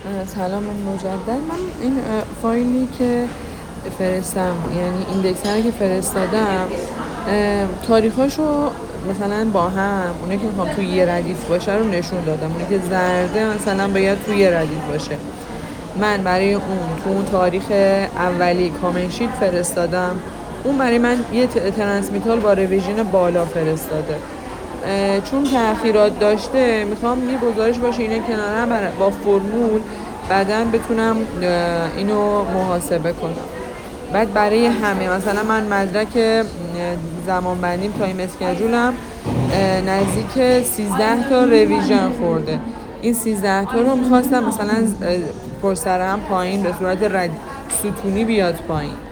سلام مجدد. من این فایلی که فرستم، یعنی ایندکسری که فرستادم، تاریخاشو مثلا با هم اونه که میخوام توی یه ردیف باشه رو نشون دادم. اونه که زرده مثلا باید توی یه ردیف باشه. من برای تو اون تاریخ اولی کامنت شیت فرستادم، اون برای من یه ترنسمیتال با رویژن بالا فرستاده. چون تأخیرات داشته میخوام یه گزارش باشه اینا کنار هم با فرمول بعداً بتونم اینو محاسبه کنم. بعد برای همه مثلا من مدرک زمان بندیم تایم اسکیجولم نزدیک 13 تا رویژن خورده. این 13 تا رو میخواستم مثلا پرسر هم پایین به صورت ستونی بیاد پایین.